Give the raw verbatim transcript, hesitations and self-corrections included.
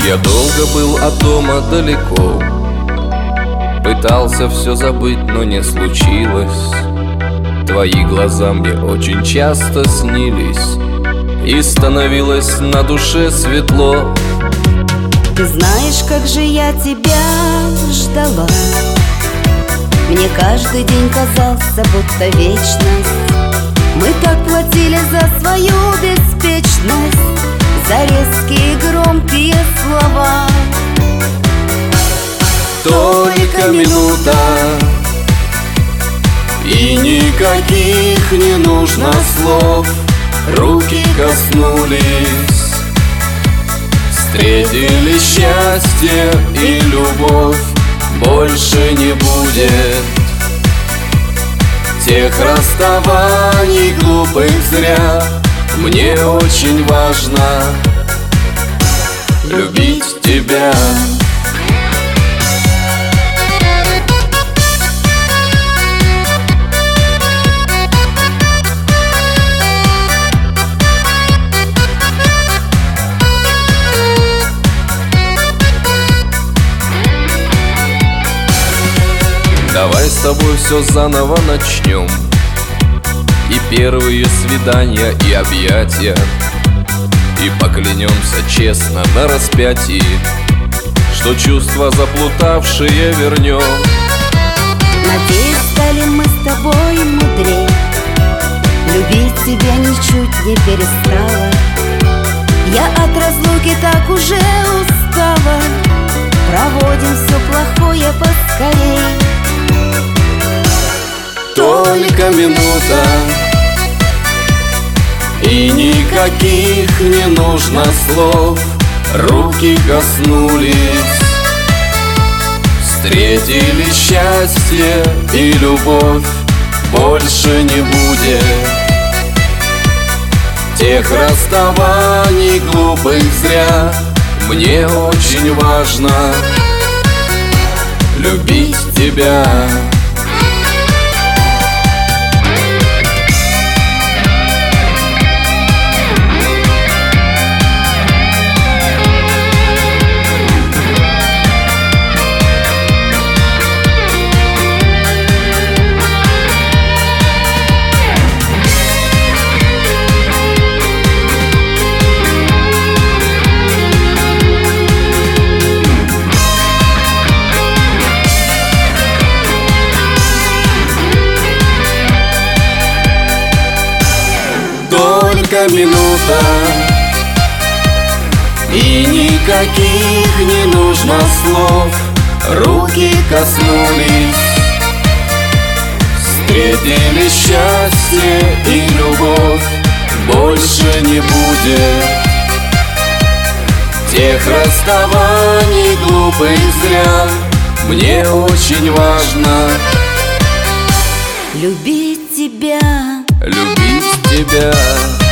Я долго был от дома далеко, пытался все забыть, но не случилось. Твои глаза мне очень часто снились, и становилось на душе светло. Ты знаешь, как же я тебя ждала. Мне каждый день казался, будто вечность. Мы так платили за свою беспечность, за резкие громкие слова. Только минута, и никаких не нужно слов. Руки коснулись, встретили счастье и любовь. Больше не будет тех расставаний глупых зря. Мне очень важно любить тебя. Давай с тобой все заново начнем, и первые свидания, и объятия, и поклянемся честно на распятии, что чувства заплутавшие вернем. Надеюсь, стали мы с тобой мудрей. Любить тебя ничуть не перестала. Я от разлуки так уже устала. Проводим все плохое поскорей. Только минута, и никаких не нужно слов. Руки коснулись, встретили счастье и любовь. Больше не будет тех расставаний глупых зря. Мне очень важно любить тебя. Только минута, и никаких не нужно слов. Руки коснулись, встретили счастье и любовь. Больше не будет тех расставаний глупых зря. Мне очень важно любить тебя. любить тебя.